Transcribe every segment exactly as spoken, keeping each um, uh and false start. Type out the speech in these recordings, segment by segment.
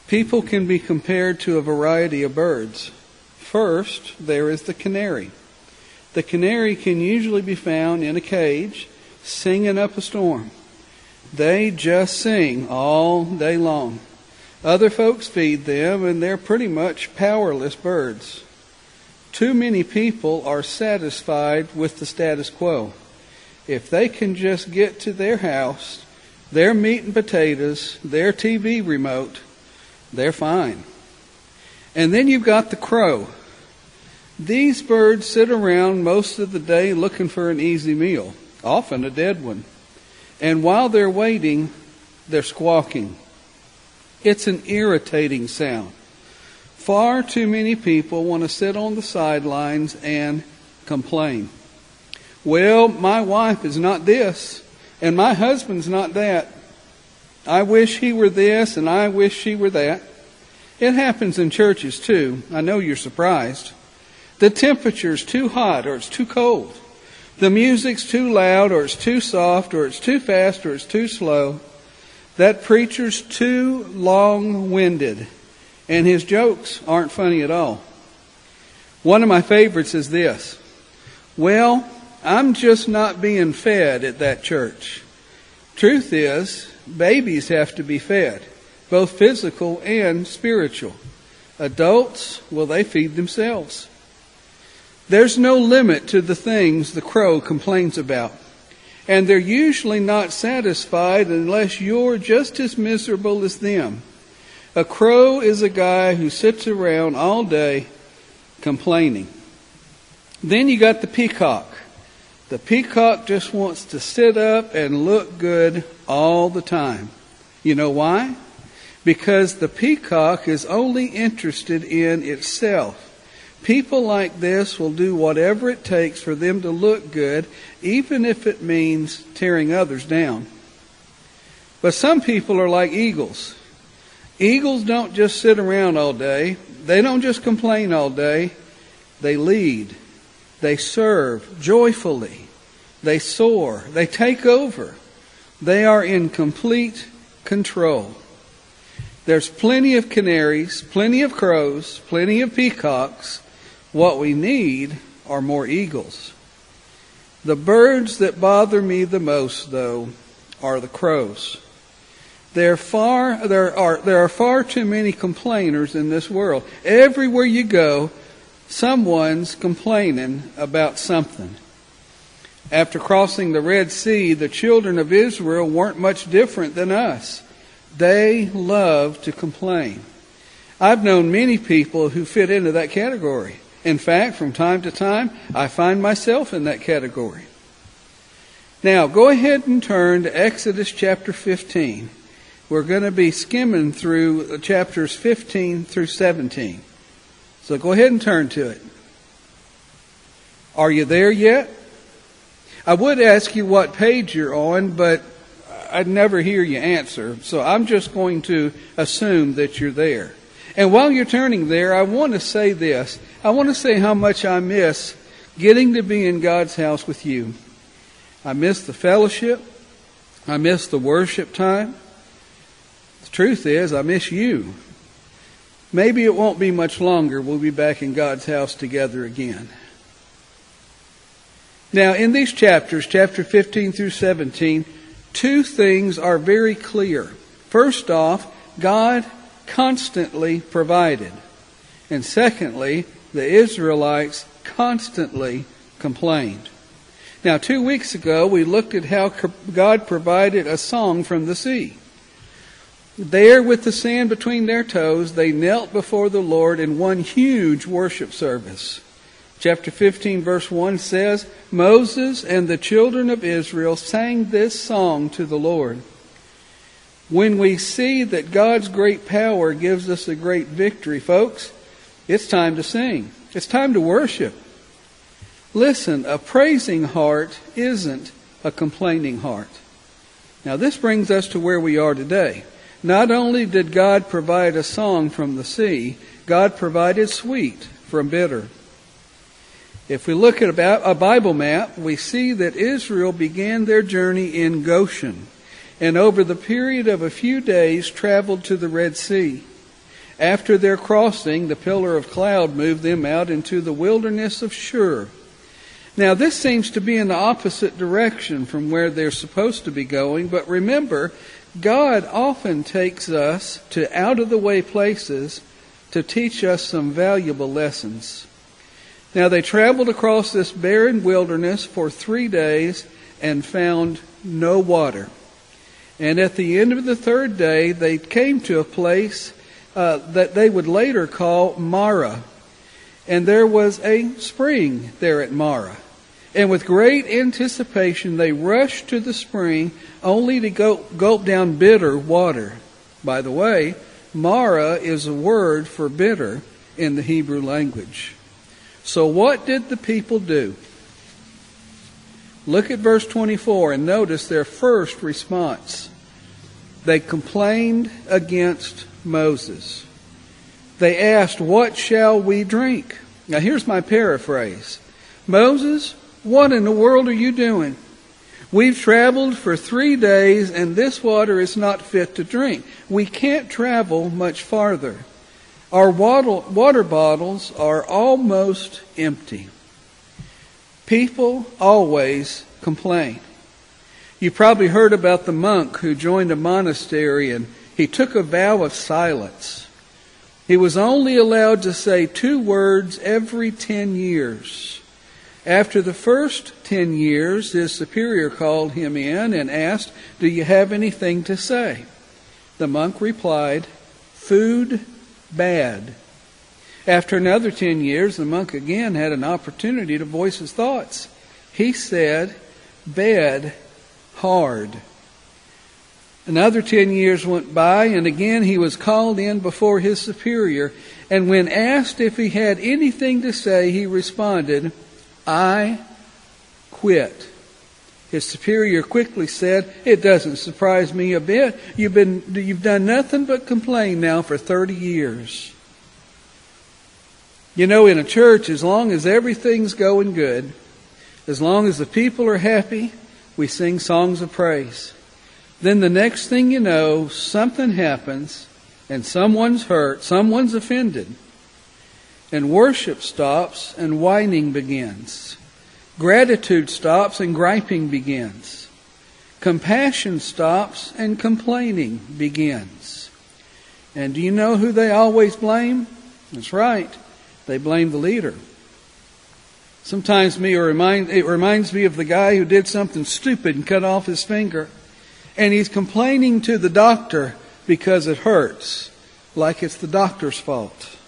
People can be compared to a variety of birds. First, there is the canary. The canary can usually be found in a cage, singing up a storm. They just sing all day long. Other folks feed them, and they're pretty much powerless birds. Too many people are satisfied with the status quo. If they can just get to their house, their meat and potatoes, their T V remote, they're fine. And then you've got the crow. These birds sit around most of the day looking for an easy meal, often a dead one. And while they're waiting, they're squawking. It's an irritating sound. Far too many people want to sit on the sidelines and complain. Well, my wife is not this, and my husband's not that. I wish he were this, and I wish she were that. It happens in churches too. I know you're surprised. The temperature's too hot, or it's too cold. The music's too loud, or it's too soft, or it's too fast, or it's too slow. That preacher's too long-winded, and his jokes aren't funny at all. One of my favorites is this. Well, I'm just not being fed at that church. Truth is, babies have to be fed, both physical and spiritual. Adults, well, they feed themselves. There's no limit to the things the crow complains about. And they're usually not satisfied unless you're just as miserable as them. A crow is a guy who sits around all day complaining. Then you got the peacock. The peacock just wants to sit up and look good all the time. You know why? Because the peacock is only interested in itself. People like this will do whatever it takes for them to look good, even if it means tearing others down. But some people are like eagles. Eagles don't just sit around all day. They don't just complain all day. They lead. They serve joyfully. They soar. They take over. They are in complete control. There's plenty of canaries, plenty of crows, plenty of peacocks. What we need are more eagles. The birds that bother me the most, though, are the crows. There far there are there are far too many complainers in this world. Everywhere you go, someone's complaining about something. After crossing the Red Sea, the children of Israel weren't much different than us. They love to complain. I've known many people who fit into that category. In fact, from time to time, I find myself in that category. Now, go ahead and turn to Exodus chapter fifteen. We're going to be skimming through chapters fifteen through seventeen. So go ahead and turn to it. Are you there yet? I would ask you what page you're on, but I'd never hear you answer. So I'm just going to assume that you're there. And while you're turning there, I want to say this. I want to say how much I miss getting to be in God's house with you. I miss the fellowship. I miss the worship time. The truth is, I miss you. Maybe it won't be much longer. We'll be back in God's house together again. Now, in these chapters, chapter fifteen through seventeen, two things are very clear. First off, God constantly provided. And secondly, the Israelites constantly complained. Now, two weeks ago, we looked at how God provided a song from the sea. There, with the sand between their toes, they knelt before the Lord in one huge worship service. Chapter fifteen, verse one says, Moses and the children of Israel sang this song to the Lord. When we see that God's great power gives us a great victory, folks, it's time to sing. It's time to worship. Listen, a praising heart isn't a complaining heart. Now, this brings us to where we are today. Not only did God provide a song from the sea, God provided sweet from bitter. If we look at a Bible map, we see that Israel began their journey in Goshen, and over the period of a few days traveled to the Red Sea. After their crossing, the pillar of cloud moved them out into the wilderness of Shur. Now, this seems to be in the opposite direction from where they're supposed to be going, but remember, God often takes us to out-of-the-way places to teach us some valuable lessons. Now, they traveled across this barren wilderness for three days and found no water. And at the end of the third day, they came to a place uh, that they would later call Marah. And there was a spring there at Marah. And with great anticipation, they rushed to the spring only to go, gulp down bitter water. By the way, Marah is a word for bitter in the Hebrew language. So what did the people do? Look at verse twenty-four and notice their first response. They complained against Moses. They asked, "What shall we drink?" Now here's my paraphrase. "Moses, what in the world are you doing? We've traveled for three days and this water is not fit to drink. We can't travel much farther. Our water bottles are almost empty." People always complain. You probably heard about the monk who joined a monastery and he took a vow of silence. He was only allowed to say two words every ten years. After the first ten years, his superior called him in and asked, "Do you have anything to say?" The monk replied, "Food bad." After another ten years, the monk again had an opportunity to voice his thoughts. He said, "Bed hard." Another ten years went by, and again he was called in before his superior. And when asked if he had anything to say, he responded, "I quit." His superior quickly said, "It doesn't surprise me a bit. You've been, you've done nothing but complain now for thirty years. You know, in a church, as long as everything's going good, as long as the people are happy, we sing songs of praise. Then the next thing you know, something happens and someone's hurt, someone's offended. And worship stops and whining begins. Gratitude stops and griping begins. Compassion stops and complaining begins. And do you know who they always blame? That's right. They blame the leader. Sometimes me it, remind, it reminds me of the guy who did something stupid and cut off his finger. And he's complaining to the doctor because it hurts, like it's the doctor's fault.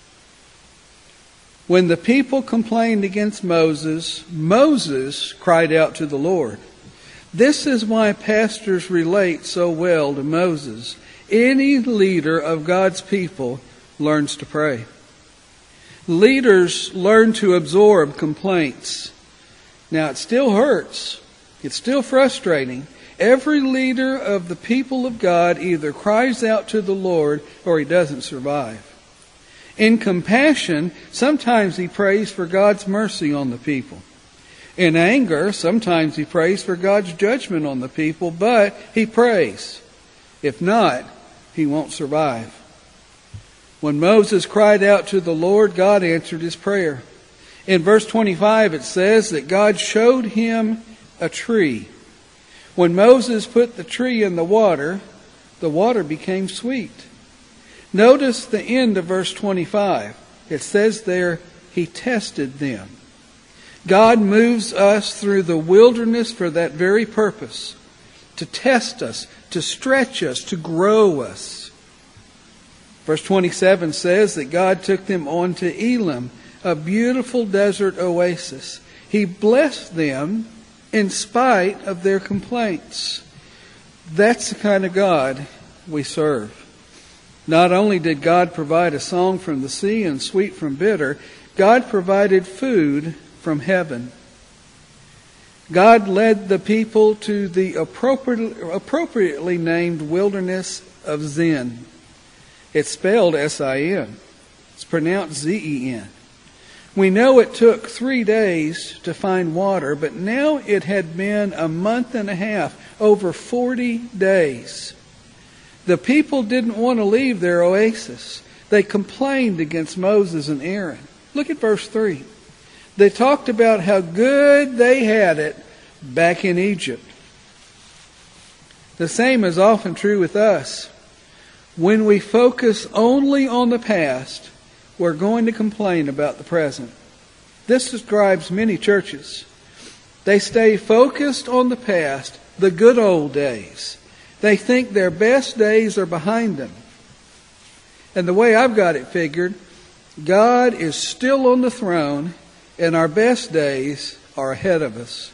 When the people complained against Moses, Moses cried out to the Lord. This is why pastors relate so well to Moses. Any leader of God's people learns to pray. Leaders learn to absorb complaints. Now, it still hurts. It's still frustrating. Every leader of the people of God either cries out to the Lord or he doesn't survive. In compassion, sometimes he prays for God's mercy on the people. In anger, sometimes he prays for God's judgment on the people, but he prays. If not, he won't survive. When Moses cried out to the Lord, God answered his prayer. In verse twenty-five, it says that God showed him a tree. When Moses put the tree in the water, the water became sweet. Notice the end of verse twenty-five. It says there, he tested them. God moves us through the wilderness for that very purpose. To test us, to stretch us, to grow us. Verse twenty-seven says that God took them on to Elim, a beautiful desert oasis. He blessed them in spite of their complaints. That's the kind of God we serve. Not only did God provide a song from the sea and sweet from bitter, God provided food from heaven. God led the people to the appropriate, appropriately named wilderness of Zin. It's spelled S I N. It's pronounced Z E N. We know it took three days to find water, but now it had been a month and a half, over forty days. The people didn't want to leave their oasis. They complained against Moses and Aaron. Look at verse three. They talked about how good they had it back in Egypt. The same is often true with us. When we focus only on the past, we're going to complain about the present. This describes many churches. They stay focused on the past, the good old days. They think their best days are behind them. And the way I've got it figured, God is still on the throne and our best days are ahead of us.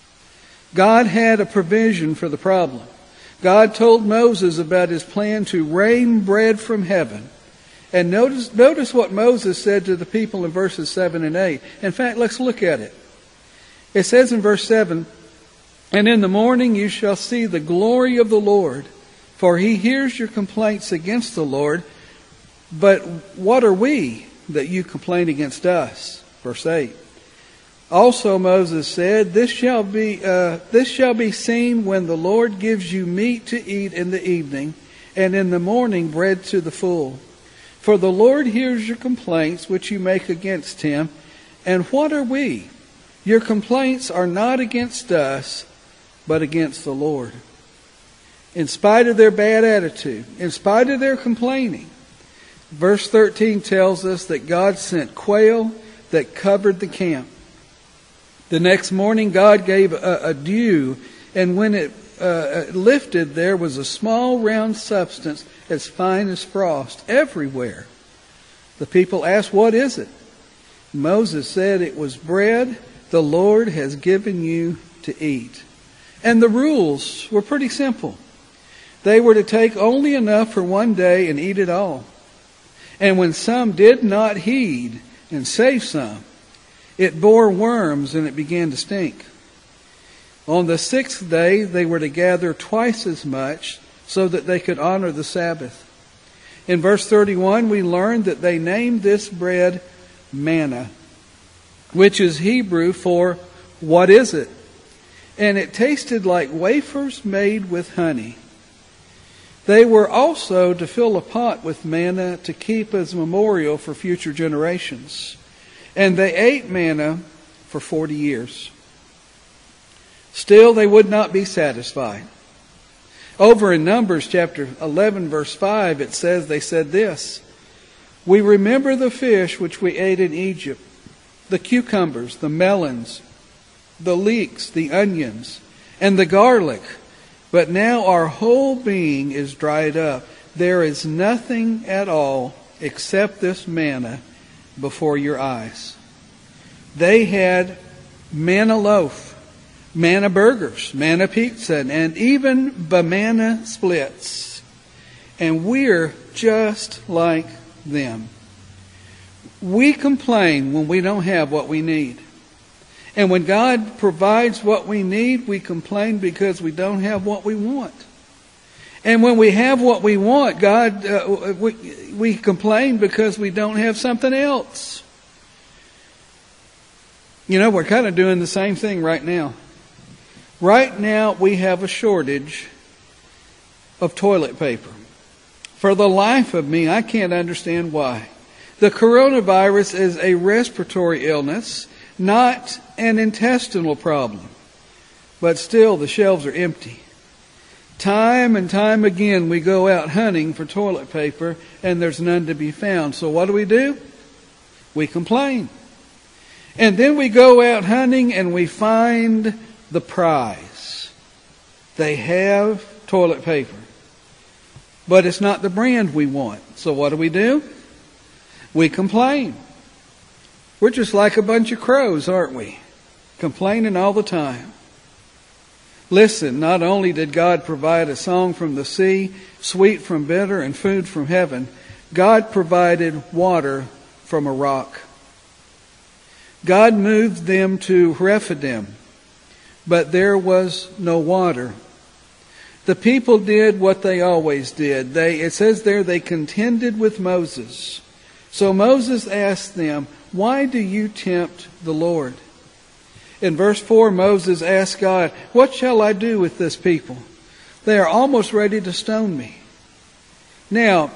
God had a provision for the problem. God told Moses about his plan to rain bread from heaven. And notice, notice what Moses said to the people in verses seven and eight. In fact, let's look at it. It says in verse seven, "And in the morning you shall see the glory of the Lord, for he hears your complaints against the Lord. But what are we that you complain against us?" Verse eight. "Also Moses said, This shall be uh, this shall be seen when the Lord gives you meat to eat in the evening, and in the morning bread to the full. For the Lord hears your complaints which you make against him. And what are we? Your complaints are not against us, but against the Lord." In spite of their bad attitude, in spite of their complaining, verse thirteen tells us that God sent quail that covered the camp. The next morning God gave a, a dew, and when it uh, lifted, there was a small round substance as fine as frost everywhere. The people asked, "What is it?" Moses said, "It was bread the Lord has given you to eat." And the rules were pretty simple. They were to take only enough for one day and eat it all. And when some did not heed and save some, it bore worms and it began to stink. On the sixth day, they were to gather twice as much so that they could honor the Sabbath. In verse thirty-one, we learned that they named this bread manna, which is Hebrew for "what is it?" And it tasted like wafers made with honey. They were also to fill a pot with manna to keep as a memorial for future generations. And they ate manna for forty years. Still, they would not be satisfied. Over in Numbers chapter eleven, verse five, it says, they said this, "We remember the fish which we ate in Egypt, the cucumbers, the melons, the leeks, the onions, and the garlic. But now our whole being is dried up. There is nothing at all except this manna before your eyes." They had manna loaf, manna burgers, manna pizza, and even banana splits. And we're just like them. We complain when we don't have what we need. And when God provides what we need, we complain because we don't have what we want. And when we have what we want, God, uh, we, we complain because we don't have something else. You know, we're kind of doing the same thing right now. Right now, we have a shortage of toilet paper. For the life of me, I can't understand why. The coronavirus is a respiratory illness, not an intestinal problem. But still, the shelves are empty. Time and time again, we go out hunting for toilet paper, and there's none to be found. So what do we do? We complain. And then we go out hunting, and we find the prize. They have toilet paper. But it's not the brand we want. So what do we do? We complain. We're just like a bunch of crows, aren't we? Complaining all the time. Listen, not only did God provide a song from the sea, sweet from bitter, and food from heaven, God provided water from a rock. God moved them to Rephidim, but there was no water. The people did what they always did. They, it says there, they contended with Moses. So Moses asked them, "Why do you tempt the Lord?" In verse four, Moses asked God, "What shall I do with this people? They are almost ready to stone me." Now,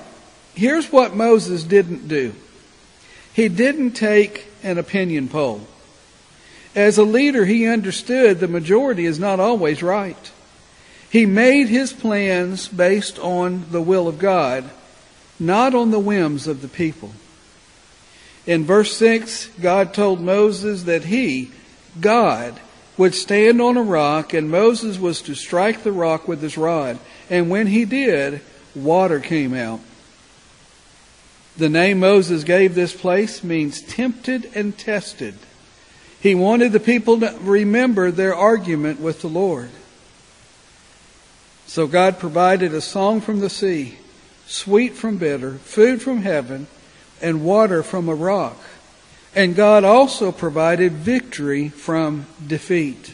here's what Moses didn't do. He didn't take an opinion poll. As a leader, he understood the majority is not always right. He made his plans based on the will of God, not on the whims of the people. In verse six, God told Moses that he, God, would stand on a rock, and Moses was to strike the rock with his rod. And when he did, water came out. The name Moses gave this place means tempted and tested. He wanted the people to remember their argument with the Lord. So God provided a song from the sea, sweet from bitter, food from heaven, and water from a rock. And God also provided victory from defeat.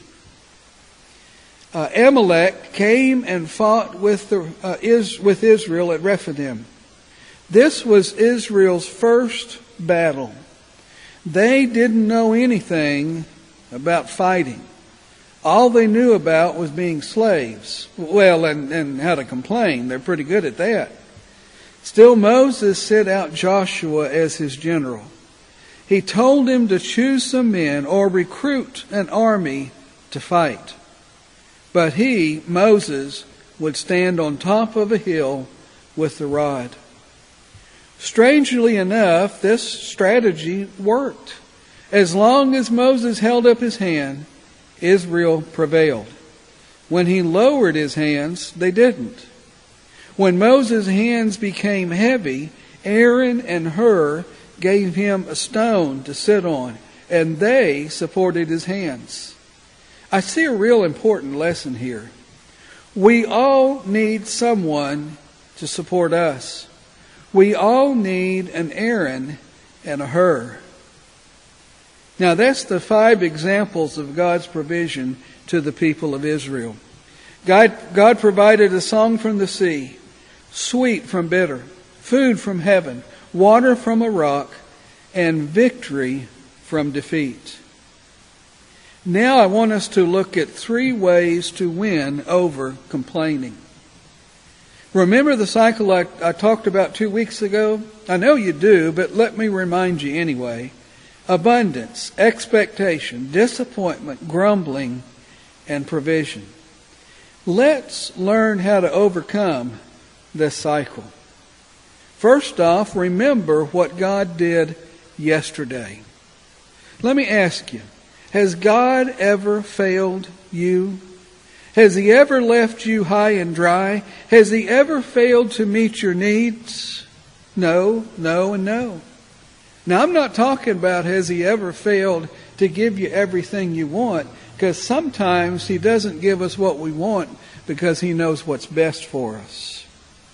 Uh, Amalek came and fought with, the, uh, is, with Israel at Rephidim. This was Israel's first battle. They didn't know anything about fighting. All they knew about was being slaves. Well, and, and how to complain. They're pretty good at that. Still, Moses sent out Joshua as his general. He told him to choose some men or recruit an army to fight. But he, Moses, would stand on top of a hill with the rod. Strangely enough, this strategy worked. As long as Moses held up his hand, Israel prevailed. When he lowered his hands, they didn't. When Moses' hands became heavy, Aaron and Hur gave him a stone to sit on, and they supported his hands. I see a real important lesson here. We all need someone to support us. We all need an Aaron and a Hur. Now that's the five examples of God's provision to the people of Israel. God, God provided a song from the sea, sweet from bitter, food from heaven, water from a rock, and victory from defeat. Now I want us to look at three ways to win over complaining. Remember the cycle I, I talked about two weeks ago? I know you do, but let me remind you anyway. Abundance, expectation, disappointment, grumbling, and provision. Let's learn how to overcome this cycle. First off, remember what God did yesterday. Let me ask you, has God ever failed you? Has He ever left you high and dry? Has He ever failed to meet your needs? No, no, and no. Now, I'm not talking about has He ever failed to give you everything you want, because sometimes He doesn't give us what we want because He knows what's best for us.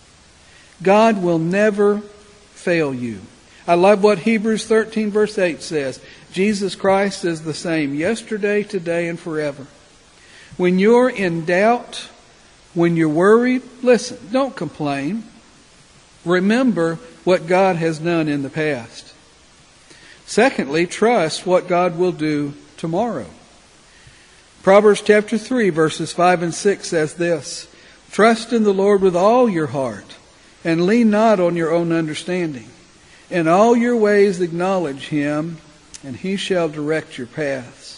God will never fail you. I love what Hebrews thirteen verse eight says. Jesus Christ is the same yesterday, today, and forever. When you're in doubt, when you're worried, listen, don't complain. Remember what God has done in the past. Secondly, trust what God will do tomorrow. Proverbs chapter three, verses five and six says this, "Trust in the Lord with all your heart, and lean not on your own understanding. In all your ways acknowledge Him, and He shall direct your paths."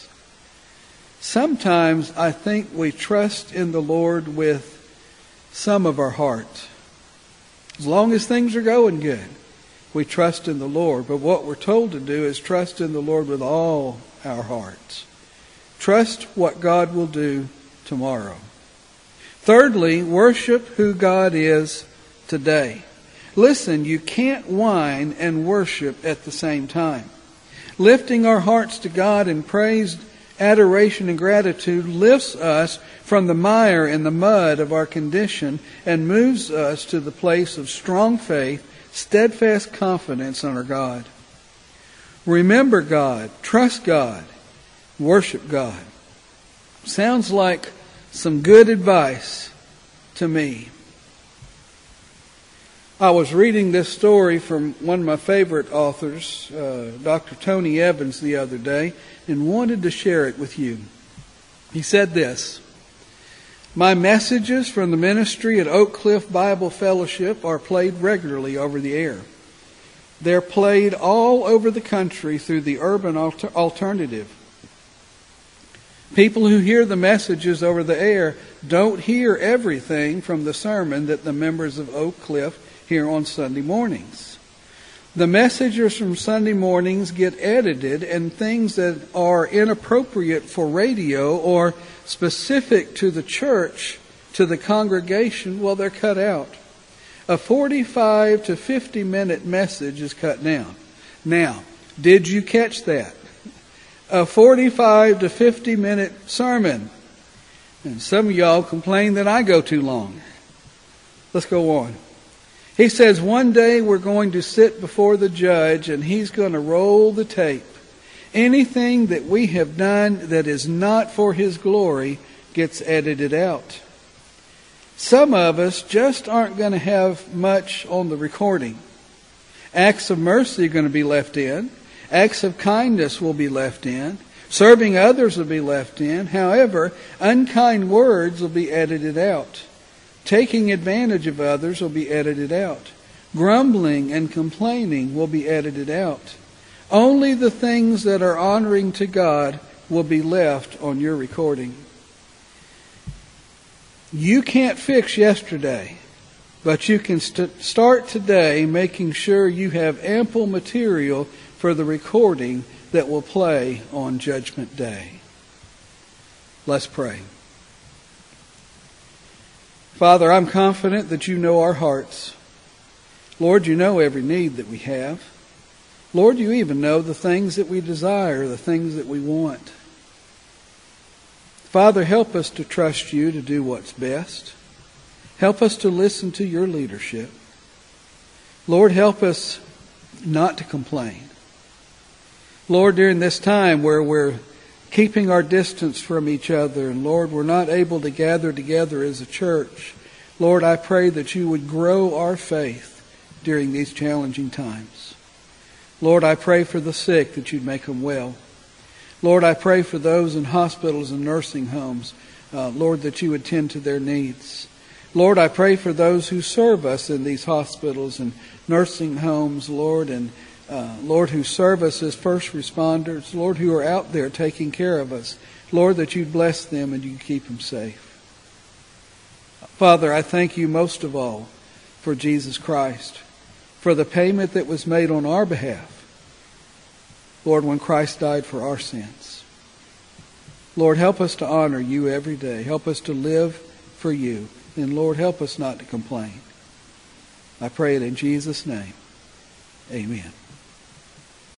Sometimes I think we trust in the Lord with some of our heart. As long as things are going good, we trust in the Lord. But what we're told to do is trust in the Lord with all our hearts. Trust what God will do tomorrow. Thirdly, worship who God is today. Listen, you can't whine and worship at the same time. Lifting our hearts to God in praise, adoration, and gratitude lifts us from the mire and the mud of our condition and moves us to the place of strong faith, steadfast confidence in our God. Remember God, trust God, worship God. Sounds like some good advice to me. I was reading this story from one of my favorite authors, uh, Doctor Tony Evans, the other day, and wanted to share it with you. He said this, My messages from the ministry at Oak Cliff Bible Fellowship are played regularly over the air. They're played all over the country through the Urban Alter- Alternative. People who hear the messages over the air don't hear everything from the sermon that the members of Oak Cliff hear on Sunday mornings. The messages from Sunday mornings get edited, and things that are inappropriate for radio or specific to the church, to the congregation, well, they're cut out. A forty-five to fifty minute message is cut down. Now, did you catch that? A forty-five to fifty minute sermon. And some of y'all complain that I go too long. Let's go on. He says one day we're going to sit before the judge and he's going to roll the tape. Anything that we have done that is not for his glory gets edited out. Some of us just aren't going to have much on the recording. Acts of mercy are going to be left in. Acts of kindness will be left in. Serving others will be left in. However, unkind words will be edited out. Taking advantage of others will be edited out. Grumbling and complaining will be edited out. Only the things that are honoring to God will be left on your recording. You can't fix yesterday, but you can st- start today making sure you have ample material for the recording that will play on Judgment Day. Let's pray. Father, I'm confident that you know our hearts. Lord, you know every need that we have. Lord, you even know the things that we desire, the things that we want. Father, help us to trust you to do what's best. Help us to listen to your leadership. Lord, help us not to complain. Lord, during this time where we're keeping our distance from each other, and Lord, we're not able to gather together as a church, Lord, I pray that you would grow our faith during these challenging times. Lord, I pray for the sick that you'd make them well. Lord, I pray for those in hospitals and nursing homes, uh, Lord, that you would tend to their needs. Lord, I pray for those who serve us in these hospitals and nursing homes, Lord, and uh, Lord, who serve us as first responders, Lord, who are out there taking care of us. Lord, that you'd bless them and you keep them safe. Father, I thank you most of all for Jesus Christ, for the payment that was made on our behalf. Lord, when Christ died for our sins. Lord, help us to honor you every day. Help us to live for you. And Lord, help us not to complain. I pray it in Jesus' name. Amen.